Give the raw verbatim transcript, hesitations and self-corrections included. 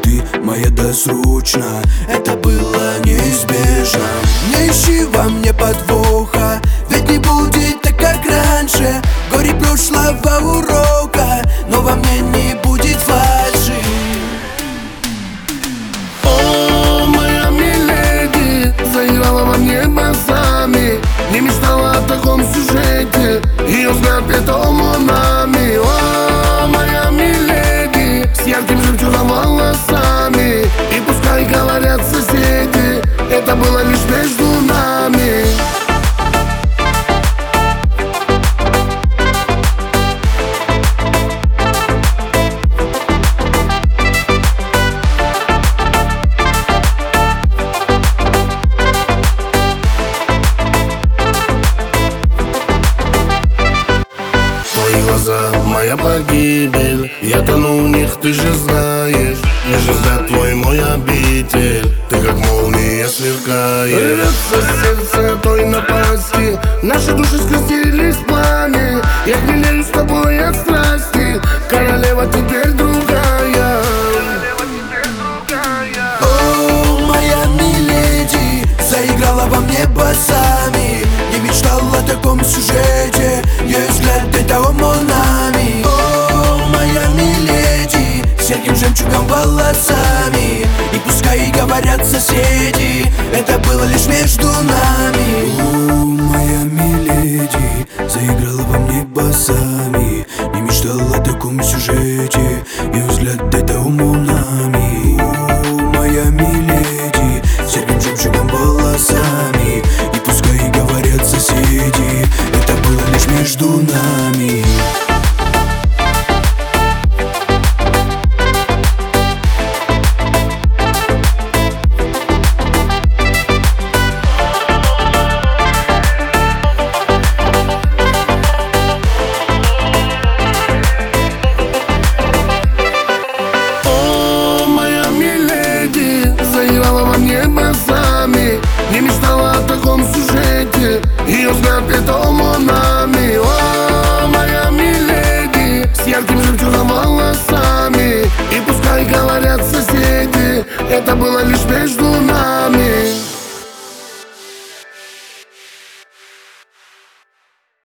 ты моя досрочно. Это было неизбежно. Не ищи во мне подвоха, ведь не будет так, как раньше. Горе прошлого урока, но во мне не будет фальши. О, моя миледи, заиграла во мне басами. Не мечтала о таком сюжете, ее взгляд петал нами. О, моя миледи, с ярким жемчужным волосами. И пускай говорят соседи, это было лишь между нами. Моя погибель, я тону в них, ты же знаешь. Ниже взгляд твой мой обитель, ты как молния сверкаешь. Рвется сердце той напасти, наши души скрестились в пламя. Я хмелею с тобой от страсти, королева теперь другая. О, моя миледи, заиграла во мне басами. Не мечтал о таком сюжете, ее взгляд это нами. О, моя миледи, с ярким жемчугом волосами. И пускай говорят соседи, это было лишь между нами. О, моя миледи, заиграла во мне басами. Не мечтал о таком сюжете, ее взгляд это нами.